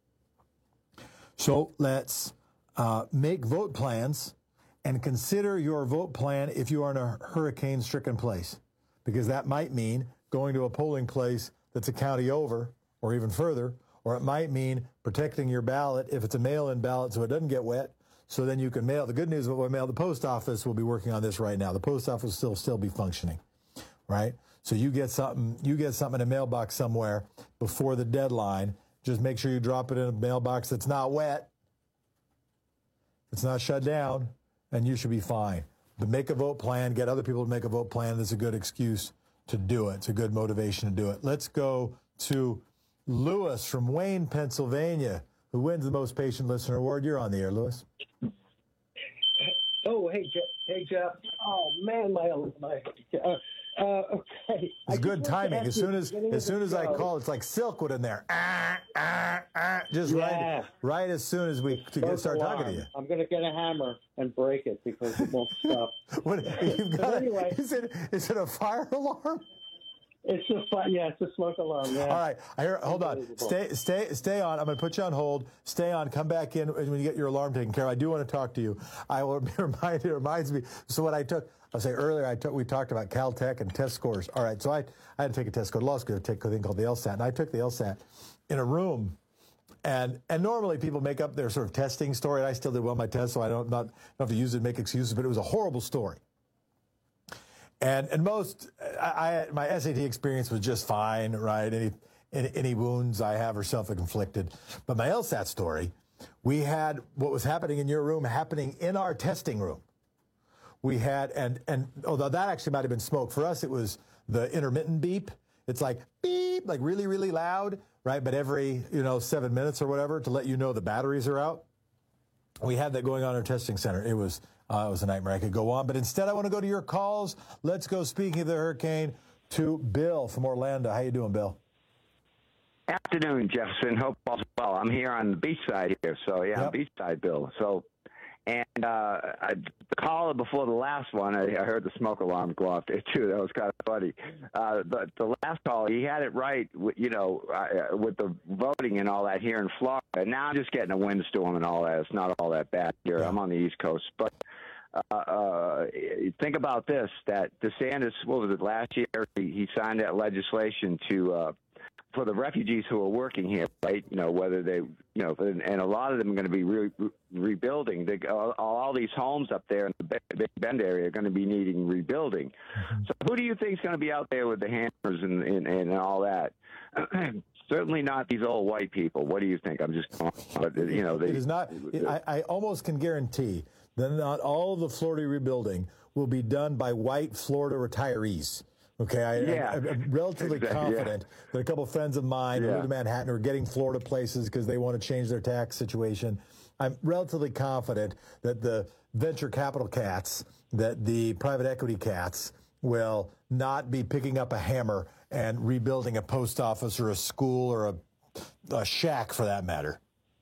So let's uh, make vote plans and consider your vote plan if you are in a hurricane-stricken place, because that might mean going to a polling place that's a county over or even further, or it might mean protecting your ballot if it's a mail-in ballot so it doesn't get wet, so then you can mail. The good news is what we mail, the post office will be working on this right now. The post office will still, still be functioning, right? So you get something, you get something in a mailbox somewhere before the deadline. Just make sure you drop it in a mailbox that's not wet. It's not shut down, and you should be fine. But make a vote plan, get other people to make a vote plan. That's a good excuse to do it. It's a good motivation to do it. Let's go to Lewis from Wayne, Pennsylvania, who wins the most patient listener award. You're on the air, Lewis. Oh, hey, Jeff. Hey, Jeff. Oh, man, my, my, uh, uh, okay. It's good timing. As soon as, as soon as I call, it's like Silkwood in there. Ah, ah, ah, just Yeah. right, right as soon as we to get, start talking to you. I'm going to get a hammer and break it because it won't stop. What, you've got anyway, a, is it is it a fire alarm? It's a fire. Yeah, it's a smoke alarm. Yeah. All right. I hear, hold on. Stay, stay, stay on. I'm going to put you on hold. Stay on. Come back in when you get your alarm taken care of. I do want to talk to you. I will remind. It reminds me. So what I took. I'll say earlier. I took. We talked about Caltech and test scores. All right. So I, I had to take a test score. Law school to take a thing called the LSAT, and I took the LSAT in a room. And and normally people make up their sort of testing story. And I still did well my test, so I don't not don't have to use it to make excuses. But it was a horrible story. And and most, I, I my S A T experience was just fine, right? Any, any any wounds I have are self-inflicted. But my LSAT story, we had what was happening in your room happening in our testing room. We had, and and although that actually might have been smoke, for us it was the intermittent beep. It's like beep, like really, really loud, right? But every, you know, seven minutes or whatever to let you know the batteries are out. We had that going on in our testing center. It was uh, it was a nightmare. I could go on, but instead I want to go to your calls. Let's go, speaking of the hurricane, to Bill from Orlando. How you doing, Bill? Afternoon, Jefferson. Hope all's well. I'm here on the beach side here, so yeah, yep. I'm beach side, Bill. So, and uh, I, the caller before the last one, I, I heard the smoke alarm go off there too. That was kind of funny. Uh, but the last caller, he had it right, you know, uh, with the voting and all that here in Florida. Now I'm just getting a windstorm and all that. It's not all that bad here. Yeah. I'm on the East Coast, but. Uh, uh, think about this, that DeSantis, what was it, last year, he, he signed that legislation to, uh, for the refugees who are working here, right? You know, whether they, you know, and, and a lot of them are going to be re- re- rebuilding. They, all, all these homes up there in the Big Bend area are going to be needing rebuilding. Mm-hmm. So who do you think is going to be out there with the hammers and, and, and all that? Certainly not these old white people. What do you think? I'm just, but, you know, they, it is not, it, I, I almost can guarantee then not all of the Florida rebuilding will be done by white Florida retirees. Okay, I, yeah. I, I'm relatively exactly. confident yeah. that a couple of friends of mine yeah. who live in Manhattan are getting Florida places because they want to change their tax situation. I'm relatively confident that the venture capital cats, that the private equity cats will not be picking up a hammer and rebuilding a post office or a school or a, a shack for that matter.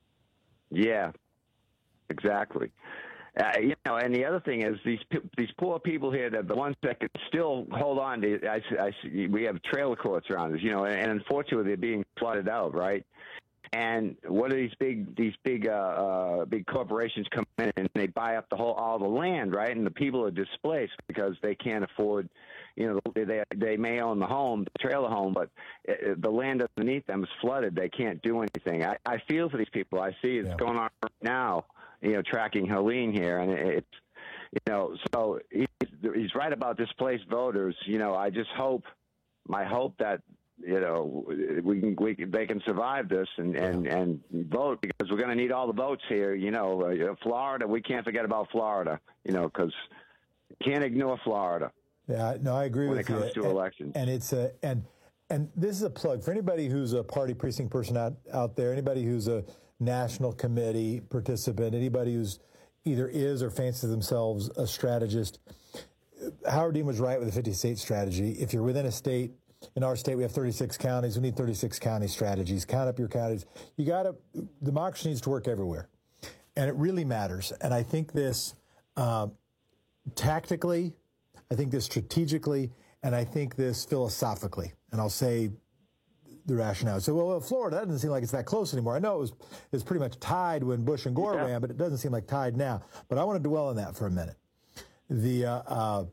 Yeah, exactly. Uh, you know, and the other thing is these these poor people here, that the ones that can still hold on to. I, I, we have trailer courts around us, you know, and, and unfortunately they're being flooded out, right? And what are these big these big uh, uh, big corporations come in and they buy up the whole all the land, right? And the people are displaced because they can't afford. You know, they they may own the home, the trailer home, but the land underneath them is flooded. They can't do anything. I, I feel for these people. I see it's yeah. going on right now. You know, tracking Helene here, and it's, you know, so he's, he's right about displaced voters. You know, I just hope, my hope that, you know, we can, we can, they can survive this and, and, and vote, because we're going to need all the votes here. You know, uh, Florida, we can't forget about Florida, you know, because you can't ignore Florida. Yeah, no, I agree when with you. When it comes you. to and, elections. And it's a, and, and this is a plug for anybody who's a party precinct person out, out there, anybody who's a national committee participant, anybody who's either is or fancies themselves a strategist. Howard Dean was right with the fifty-state strategy. If you're within a state, in our state we have thirty-six counties, we need thirty-six county strategies. Count up your counties. You got to, democracy needs to work everywhere. And it really matters. And I think this uh, tactically, I think this strategically, and I think this philosophically. And I'll say the rationale. So, well, Florida, that doesn't seem like it's that close anymore. I know it was it's pretty much tied when Bush and Gore yeah. ran, but it doesn't seem like tied now. But I want to dwell on that for a minute. The uh, uh,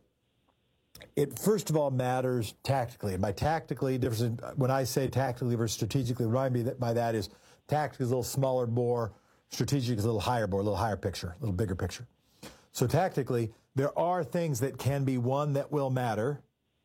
it first of all matters tactically, and by tactically, difference when I say tactically versus strategically, what I mean by that is tactically is a little smaller bore, Strategic is a little higher board, a little higher picture, a little bigger picture. So tactically, there are things that can be won that will matter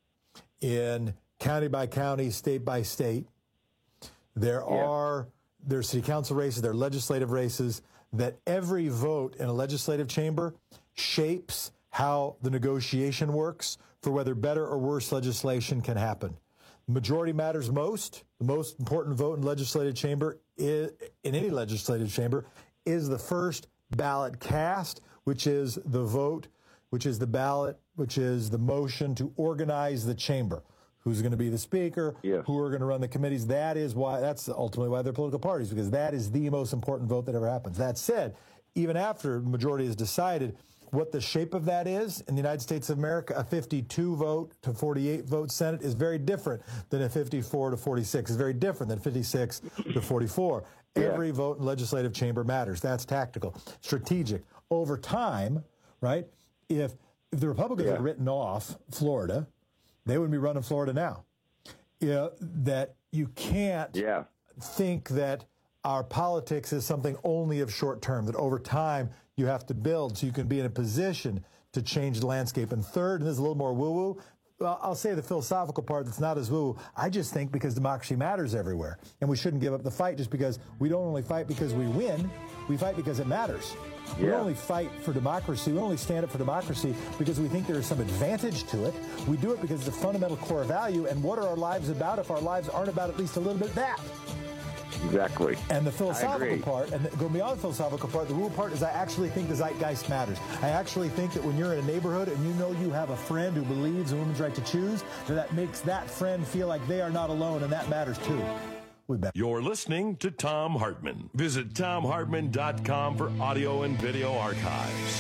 in county by county, state by state. There yeah. are, there's city council races, there are legislative races, that every vote in a legislative chamber shapes how the negotiation works for whether better or worse legislation can happen. Majority matters most. The most important vote in legislative chamber is, in any legislative chamber is the first ballot cast, which is the vote, which is the ballot, which is the motion to organize the chamber. Who's going to be the speaker? Yeah. Who are going to run the committees? That is why, that's ultimately why they're political parties, because that is the most important vote that ever happens. That said, even after the majority has decided what the shape of that is, in the United States of America, a fifty-two vote to forty-eight vote Senate is very different than a fifty-four to forty-six. It's very different than fifty-six to forty-four. Yeah. Every vote in legislative chamber matters. That's tactical, strategic. Over time, right, if, if the Republicans yeah. had written off Florida, they wouldn't be running Florida now. Yeah, that you can't yeah. think that our politics is something only of short term, that over time you have to build so you can be in a position to change the landscape. And third, and this is a little more woo-woo, well, I'll say the philosophical part that's not as woo-woo. I just think because democracy matters everywhere, and we shouldn't give up the fight just because we don't only fight because we win, we fight because it matters. Yeah. We don't only fight for democracy, we don't only stand up for democracy because we think there is some advantage to it. We do it because it's a fundamental core value, and what are our lives about if our lives aren't about at least a little bit of that? Exactly. And the philosophical part, and going beyond the philosophical part, the rule part is I actually think the zeitgeist matters. I actually think that when you're in a neighborhood and you know you have a friend who believes in women's right to choose, that that makes that friend feel like they are not alone, and that matters too. You're listening to Thom Hartmann. Visit Thom Hartmann dot com for audio and video archives.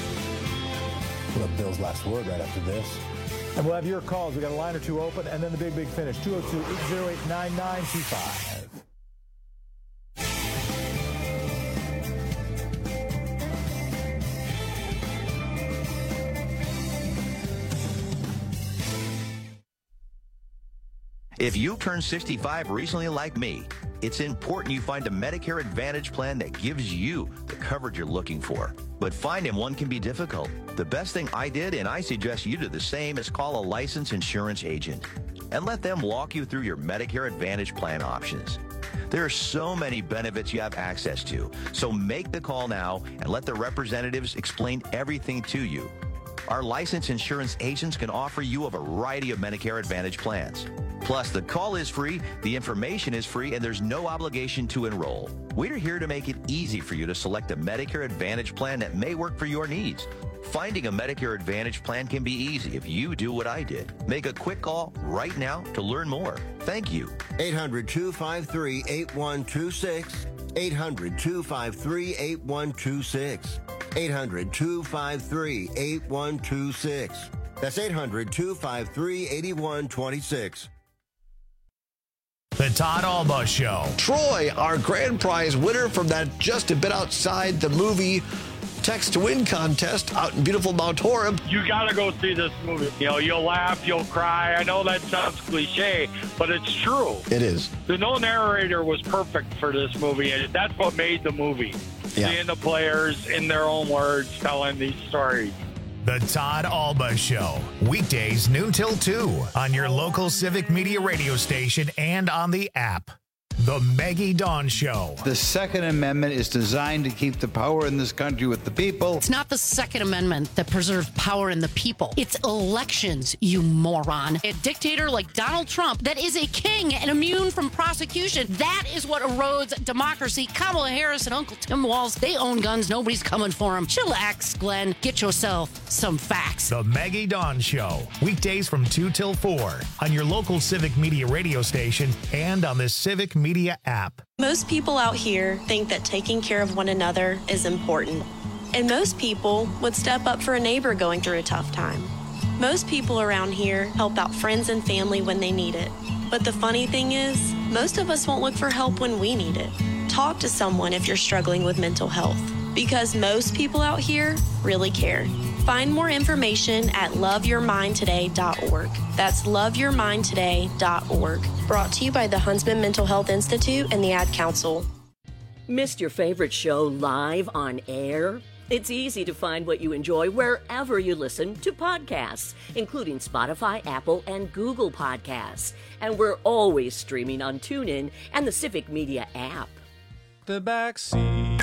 We'll have Bill's last word right after this. And we'll have your calls. We got a line or two open, and then the big, big finish. two oh two, eight oh eight, nine nine two five. If you turned sixty-five recently like me, it's important you find a Medicare Advantage plan that gives you the coverage you're looking for. But finding one can be difficult. The best thing I did, and I suggest you do the same, is call a licensed insurance agent and let them walk you through your Medicare Advantage plan options. There are so many benefits you have access to, so make the call now and let the representatives explain everything to you. Our licensed insurance agents can offer you a variety of Medicare Advantage plans. Plus, the call is free, the information is free, and there's no obligation to enroll. We're here to make it easy for you to select a Medicare Advantage plan that may work for your needs. Finding a Medicare Advantage plan can be easy if you do what I did. Make a quick call right now to learn more. Thank you. eight hundred, two five three, eight one two six. eight hundred, two five three, eight one two six. eight hundred, two five three, eight one two six. That's eight hundred, two five three, eight one two six. The Todd Alba Show. Troy, our grand prize winner from that just a bit outside the movie Text to Win contest out in beautiful Mount Horeb. You got to go see this movie. You know, you'll laugh, you'll cry. I know that sounds cliche, but it's true. It is. The no narrator was perfect for this movie, and that's what made the movie. Yeah. Seeing the players in their own words telling these stories. The Todd Alba Show. Weekdays noon till two on your local Civic Media radio station and on the app. The Maggie Dawn Show. The Second Amendment is designed to keep the power in this country with the people. It's not the Second Amendment that preserves power in the people. It's elections, you moron. A dictator like Donald Trump that is a king and immune from prosecution. That is what erodes democracy. Kamala Harris and Uncle Tim Walz, they own guns. Nobody's coming for them. Chillax, Glenn. Get yourself some facts. The Maggie Dawn Show. Weekdays from two till four on your local Civic Media radio station and on the Civic Media Media app. Most people out here think that taking care of one another is important. And most people would step up for a neighbor going through a tough time. Most people around here help out friends and family when they need it. But the funny thing is, most of us won't look for help when we need it. Talk to someone if you're struggling with mental health, because most people out here really care. Find more information at love your mind today dot org. That's love your mind today dot org. Brought to you by the Huntsman Mental Health Institute and the Ad Council. Missed your favorite show live on air? It's easy to find what you enjoy wherever you listen to podcasts, including Spotify, Apple, and Google Podcasts. And we're always streaming on TuneIn and the Civic Media app. The back seat.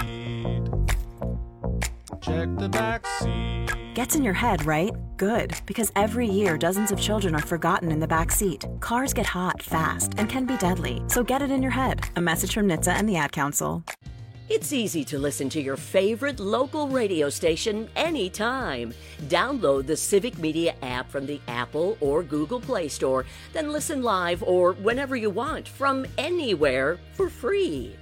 Check the back seat. Gets in your head, right? Good, because every year dozens of children are forgotten in the back seat. Cars get hot fast and can be deadly, so get it in your head. A message from N H T S A and the Ad Council. It's easy to listen to your favorite local radio station anytime. Download the Civic Media app from the Apple or Google Play Store, then listen live or whenever you want from anywhere for free.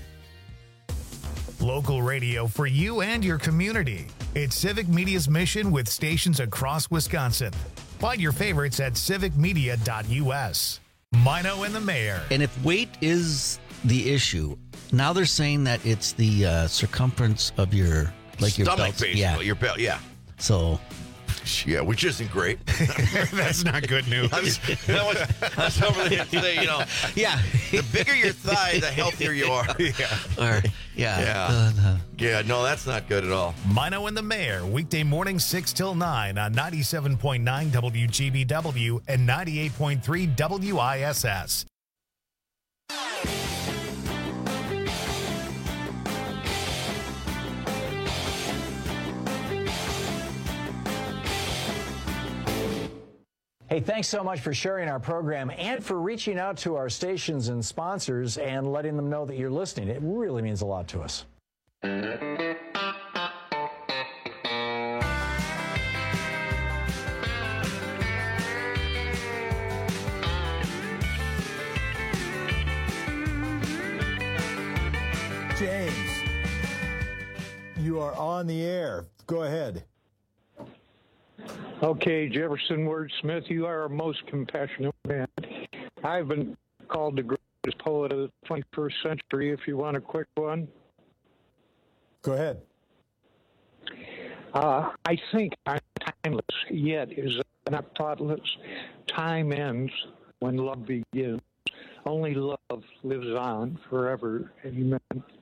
Local radio for you and your community. It's Civic Media's mission with stations across Wisconsin. Find your favorites at civic media dot U S. Mino and the Mayor. And if weight is the issue, now they're saying that it's the uh, circumference of your like your stomach, belt. basically. Yeah. Your belt, yeah. So, yeah, which isn't great. That's not good news. I was, that was, that's over there today, you know. Yeah. The bigger your thigh, the healthier you are. Yeah. Or, yeah. Yeah. Uh, uh, yeah, no, that's not good at all. Mino and the Mayor, weekday morning six till nine on ninety-seven point nine W G B W and ninety-eight point three W I S S. Hey, thanks so much for sharing our program and for reaching out to our stations and sponsors and letting them know that you're listening. It really means a lot to us. James, you are on the air. Go ahead. Okay, Jefferson Wordsmith, you are a most compassionate man. I've been called the greatest poet of the twenty-first century, if you want a quick one. Go ahead. Uh, I think I'm timeless, yet is not thoughtless. Time ends when love begins. Only love lives on forever. Amen.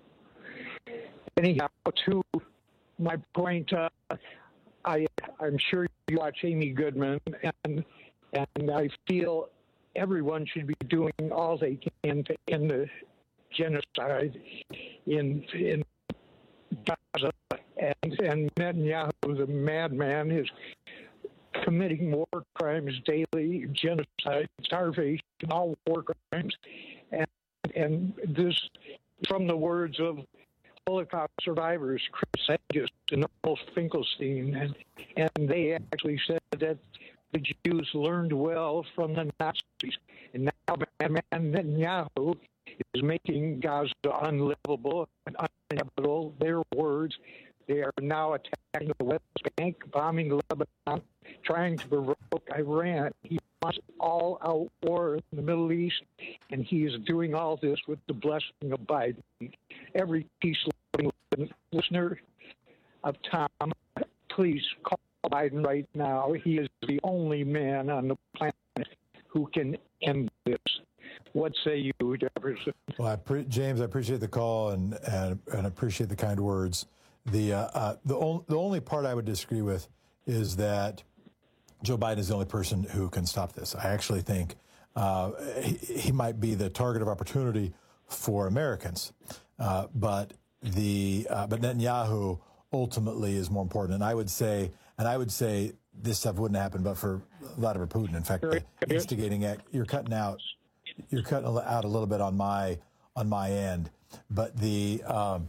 Anyhow, to my point, uh, I, I'm sure you watch Amy Goodman, and and I feel everyone should be doing all they can to end the genocide in in Gaza. And, and Netanyahu, the madman, is committing war crimes daily, genocide, starvation, all war crimes. And, and this, from the words of Holocaust survivors, Chris Hedges and Noel Finkelstein, and, and they actually said that the Jews learned well from the Nazis. And now Netanyahu is making Gaza unlivable and uninhabitable. Their words. They are now attacking the West Bank, bombing Lebanon, trying to provoke Iran. He wants all-out war in the Middle East, and he is doing all this with the blessing of Biden. Every peace-loving listener of Tom, please call Biden right now. He is the only man on the planet who can end this. What say you, Jefferson? Well, I pre- James, I appreciate the call and and, and appreciate the kind words. The uh, uh, the, on, the only part I would disagree with is that Joe Biden is the only person who can stop this. I actually think uh, he, he might be the target of opportunity for Americans, uh, but the uh, but Netanyahu ultimately is more important. And I would say, and I would say this stuff wouldn't happen, but for Vladimir Putin. In fact, the instigating act. You're cutting out. You're cutting out a little bit on my on my end, but the. Um,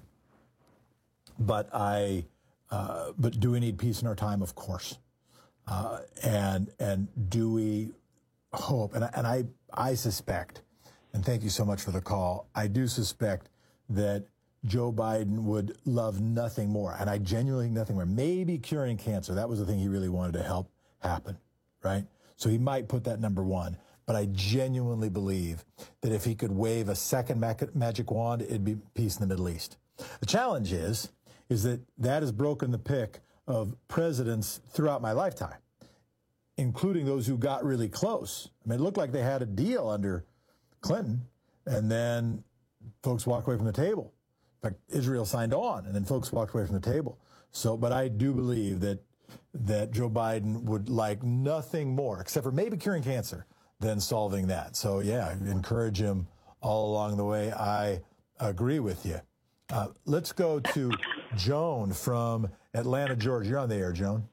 But I, uh, but do we need peace in our time? Of course. Uh, and and do we hope? And I, and I I suspect, and thank you so much for the call. I do suspect that Joe Biden would love nothing more, and I genuinely nothing more. Maybe curing cancer. That was the thing he really wanted to help happen, right? So he might put that number one. But I genuinely believe that if he could wave a second magic wand, it'd be peace in the Middle East. The challenge is. is that that has broken the pick of presidents throughout my lifetime, including those who got really close. I mean, it looked like they had a deal under Clinton, and then folks walk away from the table. In fact, Israel signed on, and then folks walked away from the table. So, but I do believe that that Joe Biden would like nothing more, except for maybe curing cancer, than solving that. So, yeah, encourage him all along the way. I agree with you. Uh, let's go to Joan from Atlanta, Georgia. You're on the air, Joan.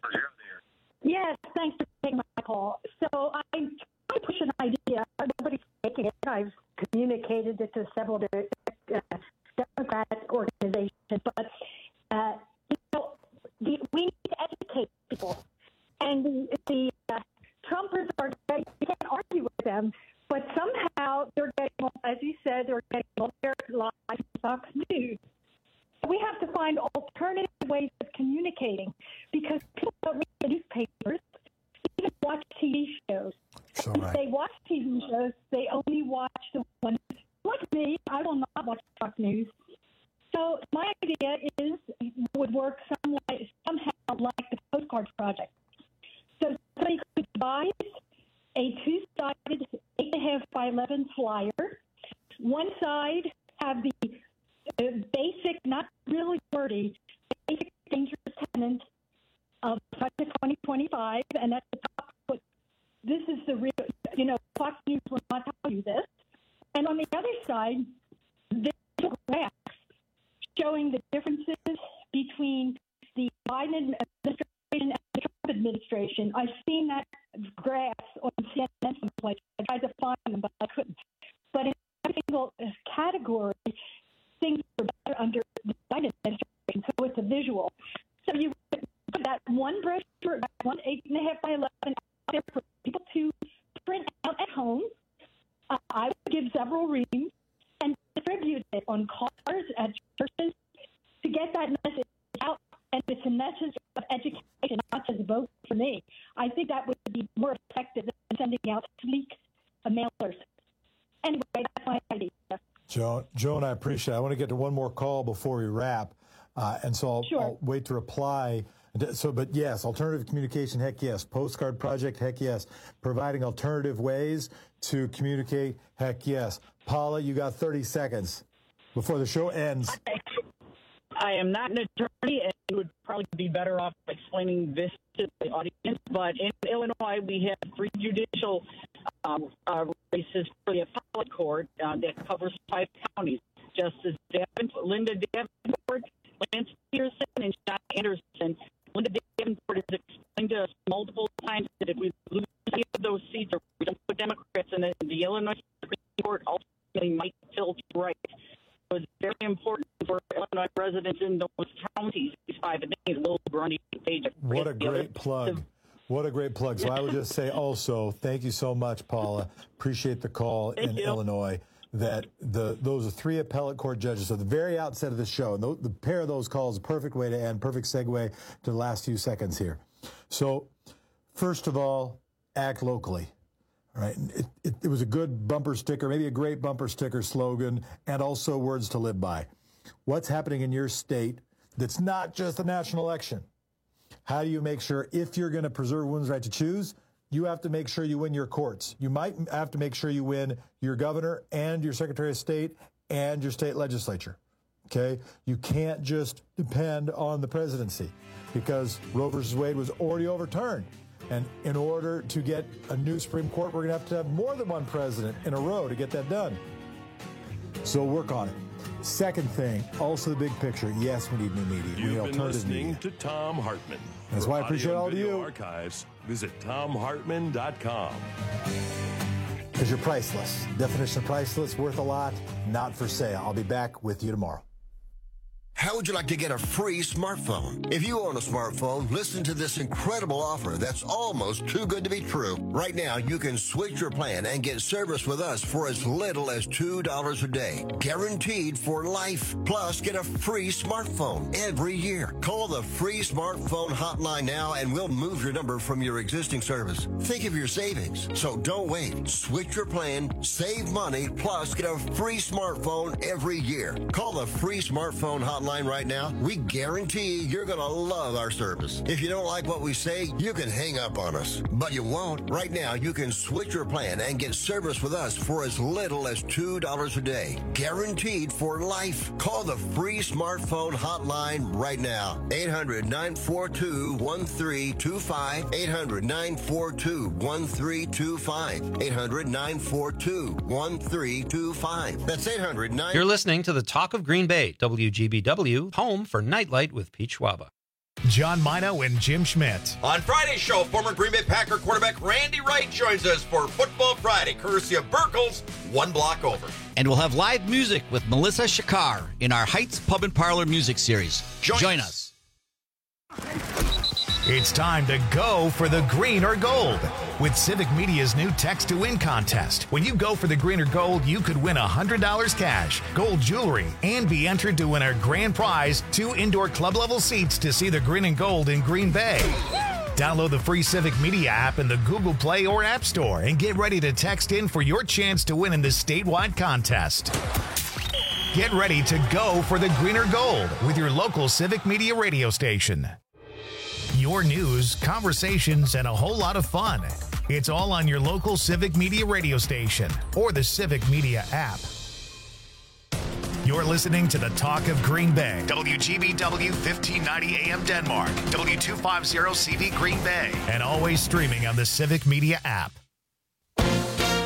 Yes, thanks for taking my call. So I'm trying to push an idea. Nobody's taking it. I've communicated it to several uh, Democratic organizations, but uh, you know, the, we need to educate people. And the, the uh, Trumpers are, you can't argue with them, but somehow they're getting, as you said, they're getting all their live Fox News. We have to find alternative ways of communicating because people don't read the newspapers, even watch T V shows. So if right. they watch T V shows, they only watch the ones like me. I will not watch Fox News. So my idea is would work some way, somehow like the Postcard Project. So somebody could devise a two-sided eight and a half by eleven flyer. One side have the uh, basic, not really wordy, basic dangerous tenant of Project twenty twenty-five, and at the top, put, this is the real, you know, Fox News will not tell you this. And on the other side, there's graphs showing the differences between the Biden administration and the Trump administration. I've seen that graphs on C N N someplace. I tried to find them, but I couldn't. But in every single category, things are better under the Biden administration, so it's a visual. So you put that one brochure, that one eight and a half by eleven out there for people to print out at home. Uh, I would give several readings and distribute it on cars at churches to get that message out. And it's a message of education, not just vote for me. I think that would be more effective than sending out sleek mailers. Anyway, that's my idea. Joan, Joan, I appreciate it. I want to get to one more call before we wrap. Uh, and so I'll, sure. I'll wait to reply. So, but yes, alternative communication, heck yes. Postcard Project, heck yes. Providing alternative ways to communicate, heck yes. Paula, you got thirty seconds before the show ends. I am not an attorney, and it would probably be better off explaining this to the audience. But in Illinois, we have three judicial um, uh, races for the appellate court uh, that covers five counties. Justice Davenport, Linda Davenport, Lance Peterson, and John Anderson. Linda Davenport has explained to us multiple times that if we lose any of those seats or we don't put Democrats in it, the Illinois Supreme Court ultimately might tilt right. So it's very important for Illinois residents in those counties, these five days, Will Grundy, Page. What a great plug. What a great plug. So I would just say also, thank you so much, Paula. Appreciate the call thank in you. Illinois. That the those are three appellate court judges. So the very outset of the show, and the, the pair of those calls, a perfect way to end, perfect segue to the last few seconds here. So first of all, act locally. All right. It, it, it was a good bumper sticker, maybe a great bumper sticker slogan, and also words to live by. What's happening in your state that's not just a national election? How do you make sure, if you're going to preserve women's right to choose, you have to make sure you win your courts. You might have to make sure you win your governor and your secretary of state and your state legislature. Okay? You can't just depend on the presidency because Roe versus Wade was already overturned. And in order to get a new Supreme Court, we're going to have to have more than one president in a row to get that done. So work on it. Second thing, also the big picture. Yes, we need new media. We need You've been alternative listening media. to Tom Hartman. That's For why I appreciate audio all and of video you. Archives, visit tom hartman dot com. Because you're priceless. Definition of priceless, worth a lot, not for sale. I'll be back with you tomorrow. How would you like to get a free smartphone? If you own a smartphone, listen to this incredible offer that's almost too good to be true. Right now, you can switch your plan and get service with us for as little as two dollars a day. Guaranteed for life. Plus, get a free smartphone every year. Call the free smartphone hotline now and we'll move your number from your existing service. Think of your savings. So don't wait. Switch your plan, save money, plus get a free smartphone every year. Call the free smartphone hotline hotline right now, we guarantee you're going to love our service. If you don't like what we say, you can hang up on us. But you won't. Right now, you can switch your plan and get service with us for as little as two dollars a day. Guaranteed for life. Call the free smartphone hotline right now. eight hundred, nine four two, one three two five. eight hundred, nine four two, one three two five. eight hundred, nine four two, one three two five. That's eight hundred, nine. You're listening to the Talk of Green Bay, W G B W, home for Nightlight with Pete Schwaba. John Mino and Jim Schmidt. On Friday's show, former Green Bay Packer quarterback Randy Wright joins us for Football Friday, courtesy of Burkle's, one block over. And we'll have live music with Melissa Shakar in our Heights Pub and Parlor music series. Join, Join us. us. It's time to go for the green or gold with Civic Media's new Text to Win contest. When you go for the green or gold, you could win one hundred dollars cash, gold jewelry, and be entered to win our grand prize, two indoor club-level seats to see the green and gold in Green Bay. Download the free Civic Media app in the Google Play or App Store and get ready to text in for your chance to win in this statewide contest. Get ready to go for the green or gold with your local Civic Media radio station. Your news, conversations, and a whole lot of fun. It's all on your local Civic Media radio station or the Civic Media app. You're listening to the Talk of Green Bay. W G B W fifteen ninety A M Denmark. W two fifty C V Green Bay. And always streaming on the Civic Media app.